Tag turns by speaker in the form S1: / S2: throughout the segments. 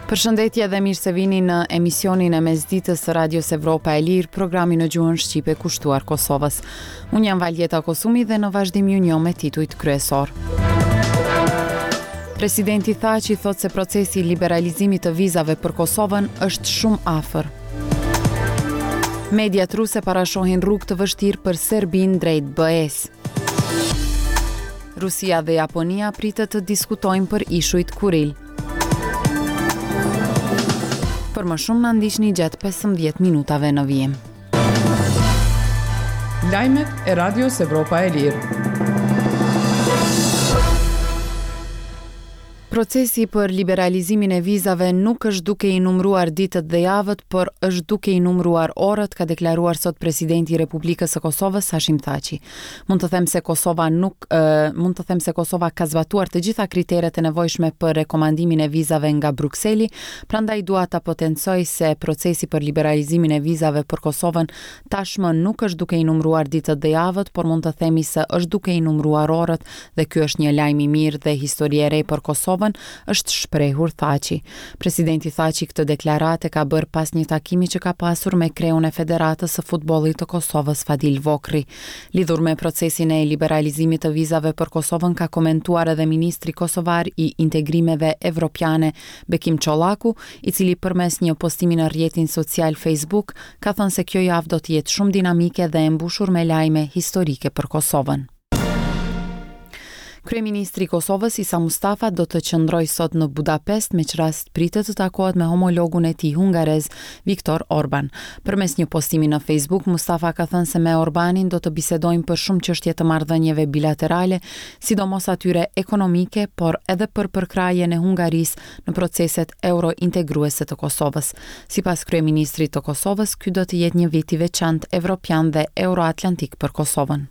S1: Përshëndetje dhe mirë se vini në emisionin e mesditës së Radios Evropa e Lirë, programi në gjuhën shqipe kushtuar Kosovës. Unë jam Valjeta Kosumi dhe në vazhdim ju njoh me titujt kryesor. Presidenti Thaçi thot se procesi i liberalizimit të vizave për Kosovën është shumë afër. Mediat ruse parashohin rrugë të vështirë për Serbinë drejt BE-s. Rusia dhe Japonia pritet të diskutojnë për ishujt Kuril. Për më shumë na ndiqni gjatë 15 minutave në vijim.
S2: Lajmet e Radios Evropa e Lirë.
S1: Procesi për liberalizimin e vizave nuk është duke i numëruar ditët dhe javët, por është duke i numëruar orët, ka deklaruar sot presidenti i Republikës së Kosovës Hashim Thaçi. Mund të them se Kosova ka zbatuar të gjitha kriteret e nevojshme për rekomandimin e vizave nga Brukseli, prandaj dua ta potencoj se procesi për liberalizimin e vizave për Kosovën tashmë nuk është duke i numëruar ditët dhe javët, por mund të themi se është duke i numëruar orët dhe ky është një lajm i mirë dhe histori e re për Kosovën, është shprehur Thaçi. Presidenti Thaçi këtë deklaratë ka bërë pas një takimi që ka pasur me kreun e Federatës së Futbollit të Kosovës Fadil Vokri. Lidhur me procesin e liberalizimit të vizave për Kosovën ka komentuar edhe ministri kosovar i integrimeve evropiane Bekim Çollaku, i cili përmes një postimi në rrjetin social Facebook ka thënë se kjo javë do të jetë shumë dinamike dhe e mbushur me lajme historike për Kosovën. Kryeministri i Kosovës Isa Mustafa do të qëndrojë sot në Budapest, me çrast pritet të takohet me homologun e tij hungarez Viktor Orban. Përmes një postimi në Facebook, Mustafa ka thënë se me Orbanin do të bisedojnë për shumë çështje të marrëdhënieve bilaterale, sidomos atyre ekonomike, por edhe për përkrajen e Hungarisë në proceset euro-integruese të Kosovës. Sipas kryeministrit të Kosovës, ky do të jetë një vit i veçantë evropian dhe euroatlantik për Kosovën.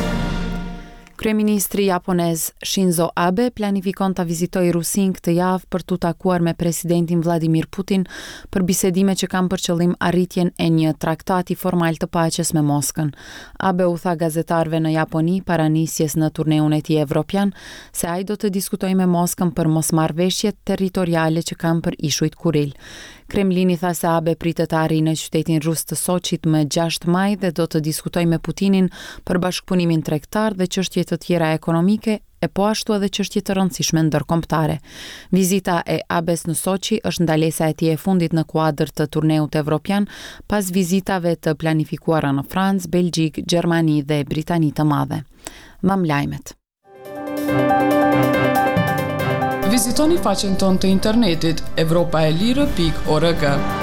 S1: Kryeministri japonez Shinzo Abe planifikon të vizitojë Rusinë këtë javë për t'u takuar me presidentin Vladimir Putin për bisedime që kanë për qëllim arritjen e një traktati formal të paqes me Moskën. Abe u tha gazetarëve në Japoni para nisjes në turneun e tij evropian se ai do të diskutojë me Moskën për mosmarrveshjet territoriale që kanë për ishujt Kuril. Kremlini tha se Abe pritet të arrijë në qytetin rus të Soçit më 6 maj dhe do të diskutojë me Putinin për bashkëpunimin tregtar dhe çështje të tjera ekonomike, e po ashtu edhe çështje të rëndësishme ndërkombëtare. Vizita e Abes në Soçi është ndalesa e tij e fundit në kuadër të turneut evropian, pas vizitave të planifikuara në Francë, Belgjik, Gjermani dhe Britani të Madhe. Mbam lajmet.
S2: Vizitoni faqen tonë të internetit evropaelire.org.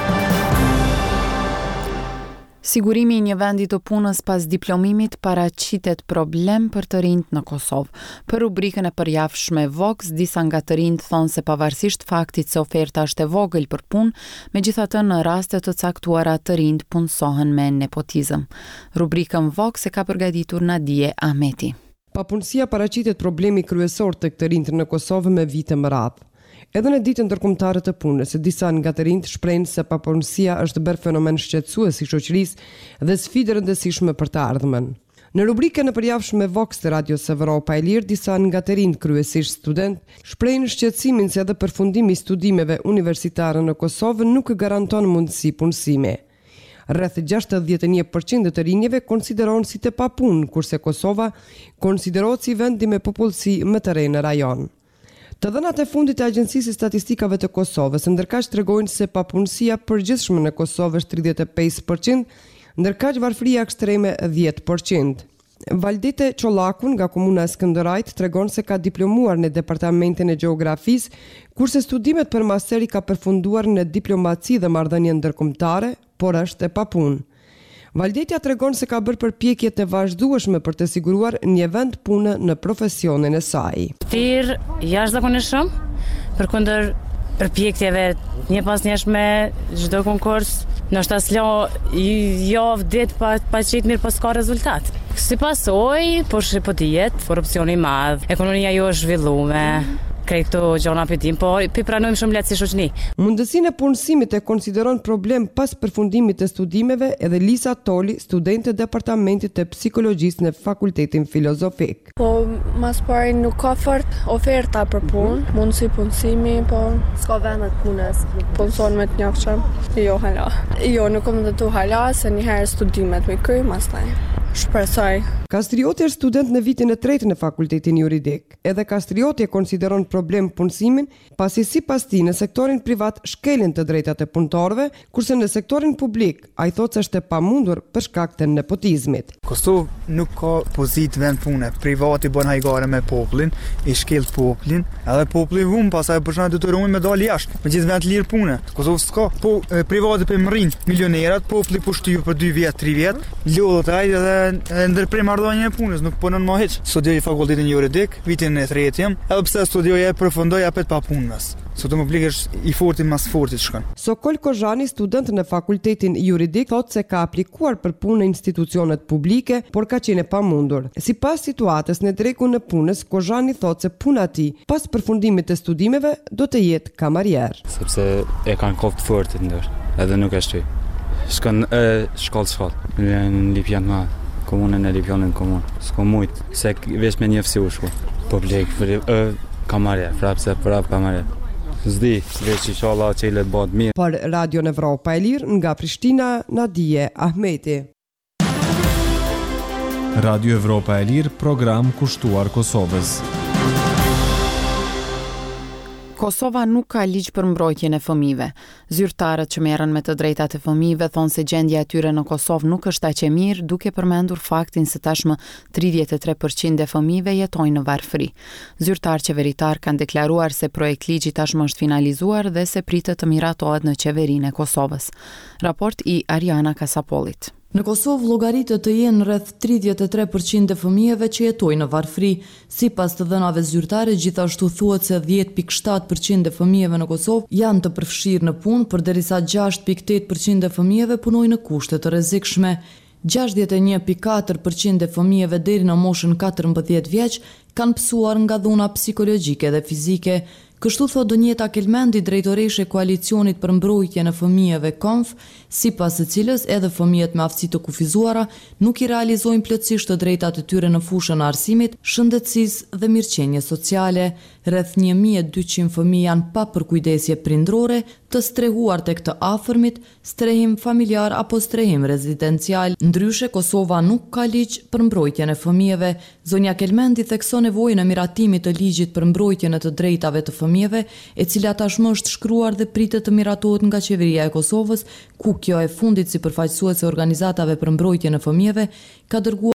S1: Sigurimi i një vendi të punës pas diplomimit paraqitet problem për të rinjt në Kosovë. Për rubrikën e përjavshme Vox, disa nga të rinjt thonë se pavarësisht faktit se oferta është e vogël për punë, megjithatë në raste të caktuara të rinjt punësohen me nepotizëm. Rubrikën Vox e ka përgatitur Nadije Ahmeti.
S3: Papunësia paraqitet problemi kryesor të këtë rinjt në Kosovë me vite më radhë. Edhe në ditën ndërkombëtare të punës, disa nga të rinjt shprehin se papunësia është bërë fenomen shqetësues i shoqërisë dhe sfidë rëndësishme për të ardhmen. Në rubrikën e përjavshme Vox të Radios Evropa e Lirë, disa nga të rinjt, kryesisht student, shprehin shqetësimin se edhe përfundimi i studimeve universitare në Kosovë nuk garanton mundësi punësimi. Rreth 61% të rinjve konsiderohen si të papunë, kurse Kosova konsiderohet si vendi me popullsi më të re në rajon. Të dhënat e fundit e Agjencisë Statistikave të Kosovës ndërkaq tregojnë se papunësia përgjithshme në Kosovë është 35%, ndërkaq varfëria ekstreme 10%. Valdete Çollakun nga komuna e Skënderajt tregon se ka diplomuar në departamentin e gjeografisë, kurse studimet për masteri ka përfunduar në diplomaci dhe marrëdhënie ndërkombëtare, por është e papunë. Valdetja tregon se ka bërë përpjekje të vazhdueshme për të siguruar një vend pune në profesionin e saj.
S4: Tir jashtëzakonishëm, përkundër përpjekjeve një pas njëshme çdo konkurs, nështë aslo javë ditë pa qitë mirë pas ka rezultat. Si pasoj, po dihet, korrupsioni i madh, ekonomia jo është zhvilluar. krejt këto gjona për tim, po pi pranojmë shumë lehtësi shoqni.
S3: Mundësinë e punësimit e konsideron problem pas përfundimit të studimeve edhe Lisa Toli, studente e departamentit të psikologjisë në Fakultetin Filozofik.
S5: Po, mas pari nuk ka fort oferta për punë, mundësi punësimi, po s'ka vendet punës, punëson me të njakshëm. Jo, hala. Jo, nuk kom të tu hala, se njëherë studimet me kry, mas taj. Shpresoj.
S3: Kastrioti është student në vitin e tretë në Fakultetin Juridik. Edhe Kastrioti e konsideron problem punësimin, pasi sipas tij në sektorin privat shkelin të drejtat e punëtorëve, kurse në sektorin publik ai thotë se është e pamundur për shkak të nepotizmit.
S6: Kosovë nuk ka pozitë vend pune. Privati bën hajgare me popullin, i shkel popullin, edhe populli humb, pastaj për shkak të detyrimit me dalë jashtë. Me gjithë vend lirë pune. Kosovë s'ka. Po privati po mrin milionerat, populli po shtyp për 2 vjet, 3 vjet, lodhet ai edhe ndërprim marrëdhënie e punës, nuk punon më hiç. Studioj Fakultetin Juridik, vitin e tretë jam, edhe pse studioj e përfundoj apet pa punës. Sot më blikësh i forti mas fortit shkon.
S3: Sokol Kozhani, student në Fakultetin Juridik, thotë se ka aplikuar për punë në institucionet publike, por ka qenë pamundur. Sipas situatës në drekun e punës, Kozhani thotë se puna e tij pas përfundimit të studimeve do të jetë kamarier.
S7: Sepse e kanë kohë të fortit ndër, edhe nuk e shtyj. Shkon shkollë, në Lipjan ma, komunën e Lipjanën komunë. S'ko mujtë, se vesh me njëfësi u shku. Publik, kamarier, prap kamarier. Zdi, veç i qalla që i letë batë mirë.
S3: Për Radio Evropa e Lirë, nga Prishtina, Nadije Ahmeti.
S8: Radio Evropa e Lirë, program kushtuar Kosovës.
S1: Kosova nuk ka ligj për mbrojtjen e fëmijëve. Zyrtarët që merren me të drejtat e fëmijëve thonë se gjendja e tyre në Kosovë nuk është aq e mirë, duke përmendur faktin se tashmë 33% e fëmijëve jetojnë në varfëri. Zyrtarë qeveritar kanë deklaruar se projekt ligji tashmë është finalizuar dhe se pritet të miratohet në qeverinë e Kosovës. Raport i Ariana Kasapolit.
S9: Në Kosovë llogaritet të jenë rreth 33% e fëmijëve që jetojnë në varfëri. Sipas të dhënave zyrtare, gjithashtu thuhet se 10.7% e fëmijëve në Kosovë janë të përfshirë në punë, përderisa 6.8% e fëmijëve punojnë në kushte të rrezikshme. 61.4% e fëmijëve deri në moshën 14 vjeç kanë pësuar nga dhuna psikologjike dhe fizike. Kështu thot Donjeta Kelmendi, drejtoreshe e Koalicionit për mbrojtjen e fëmijëve KONF, sipas së cilës edhe fëmijët me aftësi të kufizuara nuk i realizojnë plotësisht të drejtat e tyre në fushën e arsimit, shëndetësisë dhe mirëqenies sociale. Rreth 1200 fëmijë janë pa përkujdesje prindrore, të strehuar tek të afërmit, strehim familjar apo strehim rezidencial. Ndryshe, Kosova nuk ka ligj për mbrojtjen e fëmijëve. Zonja Kelmendi thekson nevojën e miratimit të ligjit për mbrojtjen e të drejtave të fëmijëve, e cila tashmë është shkruar dhe pritet të miratohet nga qeveria e Kosovës, ku kjo e fundit si përfaqësuese e organizatave për mbrojtjen e fëmijëve ka dërguar